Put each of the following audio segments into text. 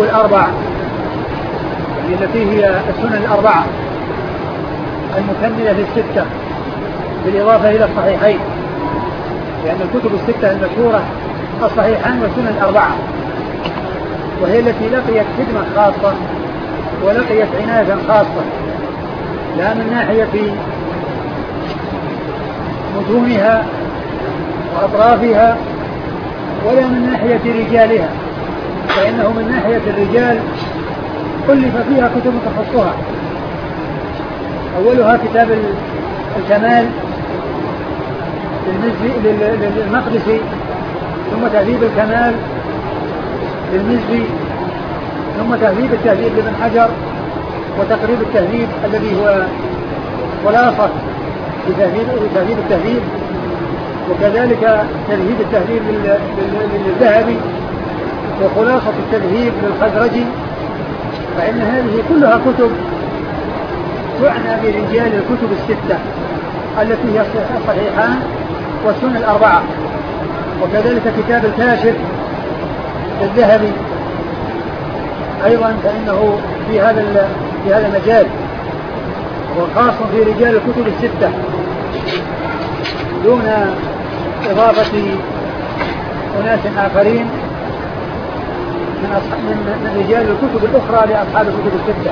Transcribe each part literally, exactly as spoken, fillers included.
الأربع يعني التي هي السنن الأربعة المكملة للستة بالإضافة إلى الصحيحين، لأن الكتب الستة المشهورة الصحيحان والسنن الأربعة، وهي التي لقيت خدمة خاصة ولقيت عناية خاصة، لا من ناحية متونها وأطرافها ولا من ناحية رجالها، فإنه من ناحية الرجال ألف فيها كتب تخصها. أولها كتاب الكمال للمقدسي، ثم تهذيب الكمال للمزي، ثم تهذيب التهذيب لابن حجر، وتقريب التهذيب الذي هو خلاصة لتهذيب التهذيب، وكذلك تمهيد التهذيب للذهبي، وخلاصة التذهيب للخزرجي. فإن هذه كلها كتب تعنى برجال الكتب الستة التي هي الصحيحان والسنن الأربعة. وكذلك كتاب الكاشف للذهبي أيضا، فإنه في هذا في هذا المجال وخاص في رجال الكتب الستة دون إضافة أناس آخرين من, من رجال الكتب الأخرى لأصحاب الكتب الستة.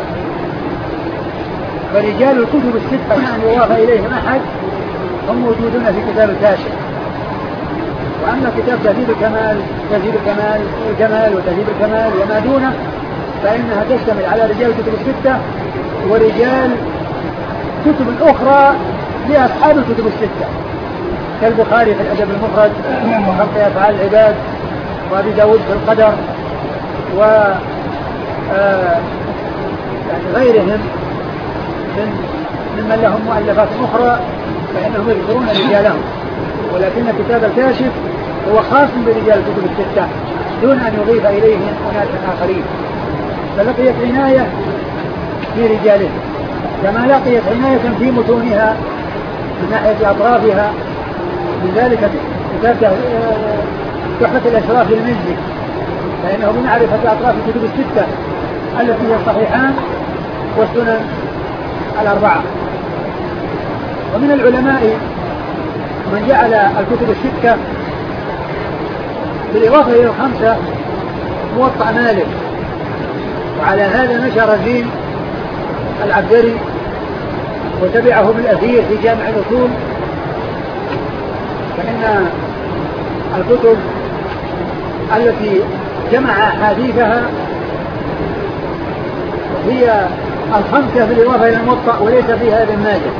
فرجال الكتب الستة أن يضاف إليهم أحد هم موجودون في كتاب الكاشف. وأما كتاب تهذيب الكمال تهذيب الكمال الكمال وتهذيب الكمال وما دونه فإنها تشتمل على رجال الكتب الستة ورجال كتب أخرى لأصحاب الكتب الستة، كالبخاري في الأدب المفرد وخلق أفعال العباد، وأبي داود في القدر، و آه يعني غيرهم من ممن لهم مؤلفات أخرى فإنهم يذكرون رجالهم. ولكن كتاب الكاشف هو خاص برجال الكتب الستة دون أن يضيف إليهم أناس آخرين، فلقيت عناية في رجالهم كما لقيت عناية في متونها من ناحية أطرافها. من ذلك كتاب تحفة الأشراف للمزي، فإنه من معرفة أطراف الكتب الستة التي هي الصحيحان والسنن الأربعة. ومن العلماء من جعل الكتب الستة بالإضافة إلى الخمسة موطأ مالك، وعلى هذا مشى رزين العبدري وتبعه بالأثير في جامع الأصول. فإن الكتب التي جمع أحاديثها هي الخمسة بالإضافة إلى الموطأ وليس فيها ابن ماجه.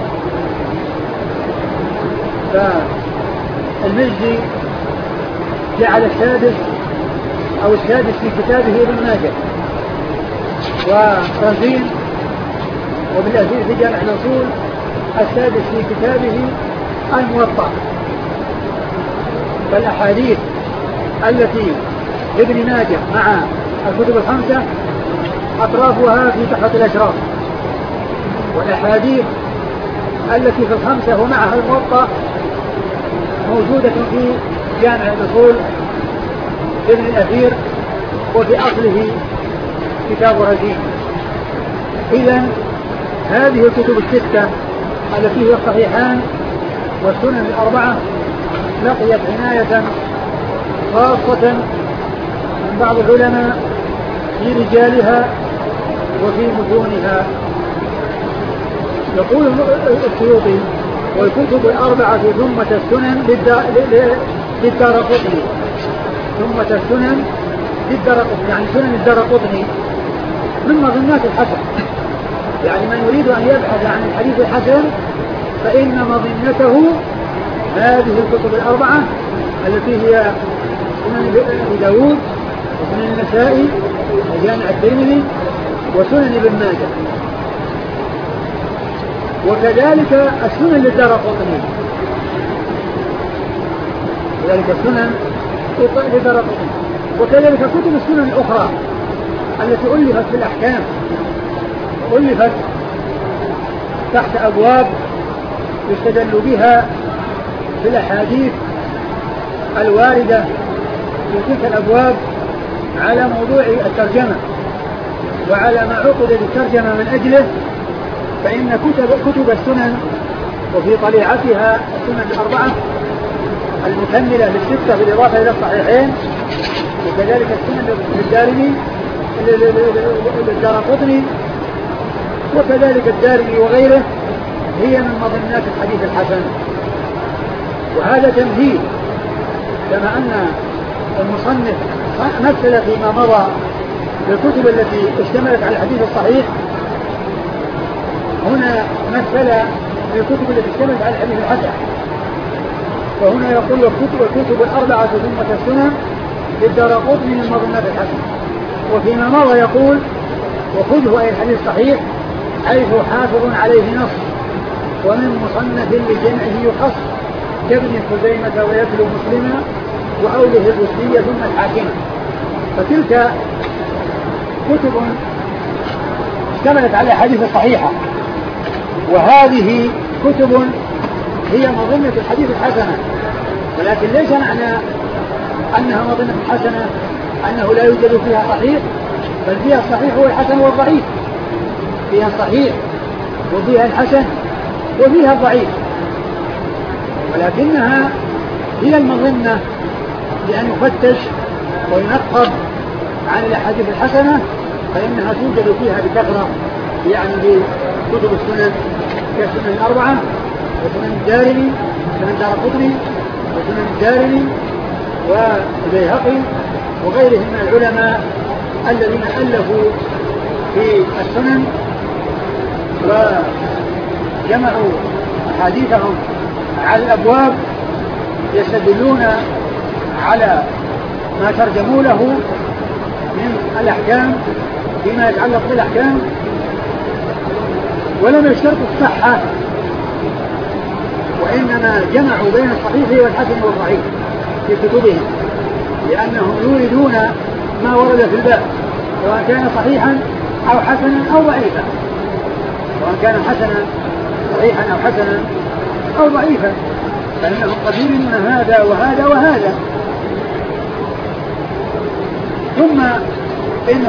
فالمزي جعل السادس أو السادس في كتابه ابن ماجه، ورزين وبالأثير في جامع الأصول السادس في كتابه الموطأ. فالأحاديث التي ابن ماجه مع الكتب الخمسة أطرافها في تحفة الأشراف، والأحاديث التي في الخمسة ومعها الموطأ موجودة في جامع الأصول ابن الأثير، وفي أصله كتاب رزين. إذن هذه الكتب الستة التي هي الصحيحان والسنن الأربعة لقيت عناية خاصة من بعض العلماء في رجالها وفي متونها. يقول السيوطي: والكتب الأربعة ثمة السنن للدارقطني، ثمة السنن للدارقطني يعني سنن الدارقطني من مظنات الحسن. يعني من يريد أن يبحث عن الحديث الحسن فإن مظنته هذه الكتب الأربعة التي هي سنن أبي داود وسنن النسائي وجامع الترمذي وسنن ابن ماجه، وكذلك السنن للدارقطني، وكذلك السنن للدارقطني، وكذلك كتب السنن الأخرى التي ألفت في الأحكام، ألفت تحت أبواب يستدل بها في الأحاديث الواردة في تلك الأبواب على موضوع الترجمة وعلى ما عقد الترجمة من أجله، فإن كتب, كتب السنن وفي طليعتها السنن الأربعة المكملة للستة بالإضافة إلى الصحيحين، وكذلك السنن للدارمي للدارقطني وكذلك الدارمي وغيره، هي من مظنات الحديث الحسن. وهذا تمهيد، كما أن المصنف مثل فيما مضى بالكتب التي اشتملت على الحديث الصحيح، هنا مثل بالكتب التي اشتملت على الحديث الحسن، وهنا يقول الكتب الكتب الأربعة ثم السنن للدارقطني من مظنات الحسن. وفيما مضى يقول وخذه أي الحديث الصحيح حيث حافظ عليه نص، ومن مصنف لجمعه يخص كابن خزيمة ويتلو مسلما وأوله الرشدية ثم الحاكمة. فتلك كتب اشتملت على حديث صحيحة، وهذه كتب هي مظنة الحديث الحسنة، ولكن ليس معنى أنها مظنة الحسنة أنه لا يوجد فيها صحيح، بل فيها الصحيح والحسن والضعيف، فيها الصحيح وفيها الحسن وفيها الضعيف، ولكنها هي المظنة بأن يفتش وينقب عن الأحاديث الحسنة، فإنها توجد فيها بكثرة، يعني بكتب السنن كالسنن الأربعة وسنن الدارمي وسنن دارقطني وسنن الدارمي والبيهقي وغيرهم من العلماء الذين ألفوا في السنن وجمعوا أحاديثهم على الأبواب، يستدلون على ما ترجموا له من الأحكام فيما يتعلق بالأحكام، ولم يشترطوا الصحة، وإنما جمعوا بين الصحيح والحسن والضعيف في كتبهم، لأنهم يريدون ما ورد في الباب سواء كان صحيحا أو حسنا أو ضعيفا، سواء كان حسنا صحيحا أو حسنا أو ضعيفا، فإنهم قد يريدون هذا وهذا وهذا. ثم